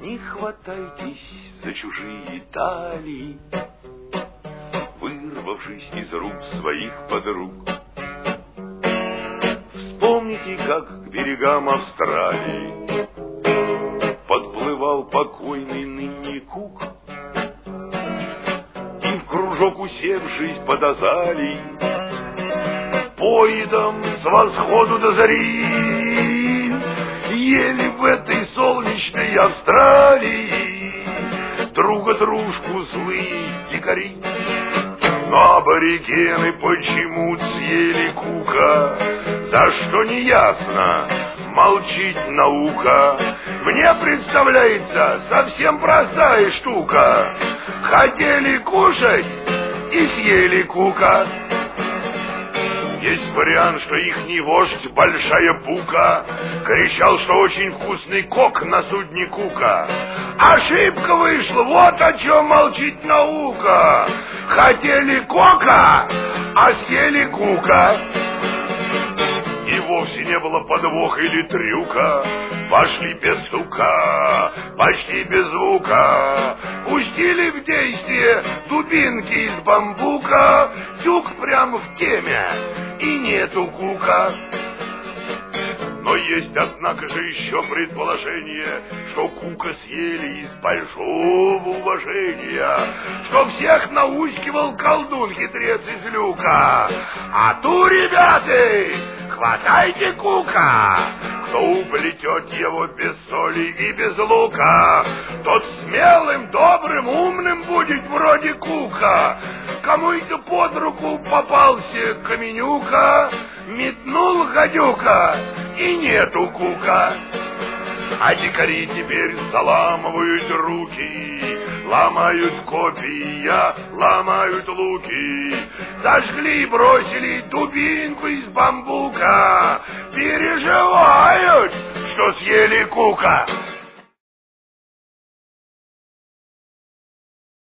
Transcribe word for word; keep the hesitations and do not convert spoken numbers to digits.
Не хватайтесь за чужие талии, вырвавшись из рук своих подруг. Вспомните, как к берегам Австралии подплывал покойный ныне Кук, и в кружок усевшись под азалией, поедом с восходу до зари ели в этой солнечной Австралии друга дружку злые дикари. Но аборигены почему-то съели Кука, за что не ясно, молчит наука. Мне представляется совсем простая штука. Хотели кушать и съели Кука. Есть вариант, что ихний вождь, большая бука, кричал, что очень вкусный кок на судне Кука. Ошибка вышла, вот о чем молчит наука. Хотели кока, а съели Кука. И вовсе не было подвоха или трюка. Пошли без стука, почти без звука, пустили в действие дубинки из бамбука. Тюк прямо в теме, и нету Кука. Но есть, однако же, еще предположение, что Кука съели из большого уважения, что всех наускивал колдун-хитрец из люка. А ту, ребята, хватайте Кука. Кто уплетет его без соли и без лука, тот смелым, добрым, умным будет вроде Кука. Кому это под руку попался каменюка, метнул гадюка, и нету Кука. А дикари теперь заламывают руки, ломают копья, ломают луки, зажгли и бросили дубинку из бамбука, переживают, что съели Кука.